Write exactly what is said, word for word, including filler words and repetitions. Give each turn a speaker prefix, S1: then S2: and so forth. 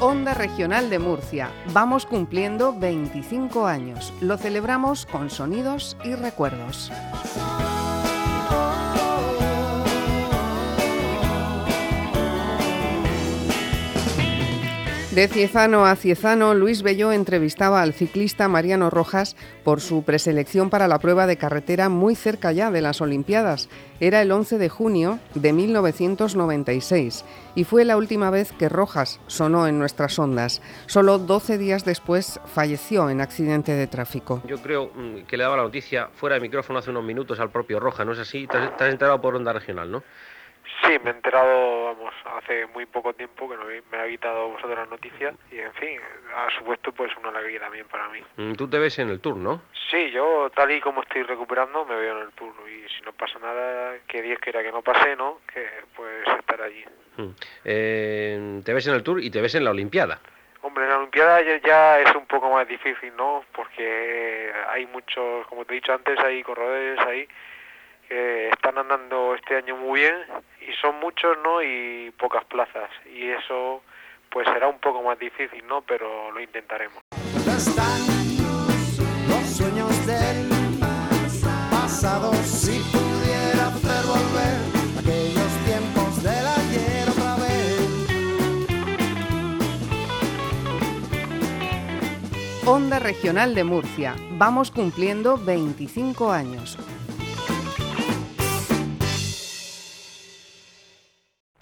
S1: Onda Regional de Murcia. Vamos cumpliendo veinticinco años. Lo celebramos con sonidos y recuerdos. De Ciezano a Ciezano, Luis Belló entrevistaba al ciclista Mariano Rojas por su preselección para la prueba de carretera muy cerca ya de las Olimpiadas. Era el once de junio de mil novecientos noventa y seis y fue la última vez que Rojas sonó en nuestras ondas. Solo doce días después falleció en accidente de tráfico.
S2: Yo creo que le daba la noticia fuera de micrófono hace unos minutos al propio Rojas, ¿no es así? Te has, te has enterado por Onda Regional, ¿no?
S3: Sí, me he enterado, vamos, hace muy poco tiempo que no me ha evitado vosotros las noticias y, en fin, ha supuesto pues una alegría también para mí.
S2: Tú te ves en el Tour, ¿no?
S3: Sí, yo tal y como estoy recuperando me veo en el Tour y si no pasa nada, que Dios quiera que no pase, ¿no? Que pues estar allí.
S2: Mm. Eh, te ves en el Tour y te ves en la Olimpiada.
S3: Hombre, en la Olimpiada ya, ya es un poco más difícil, ¿no? Porque hay muchos, como te he dicho antes, hay corredores ahí que están andando este año muy bien y son muchos, ¿no? Y pocas plazas y eso pues será un poco más difícil, ¿no? Pero lo intentaremos.
S4: Están los sueños del pasado, si pudiera hacer volver aquellos tiempos del ayer otra vez.
S1: Onda Regional de Murcia. Vamos cumpliendo veinticinco años.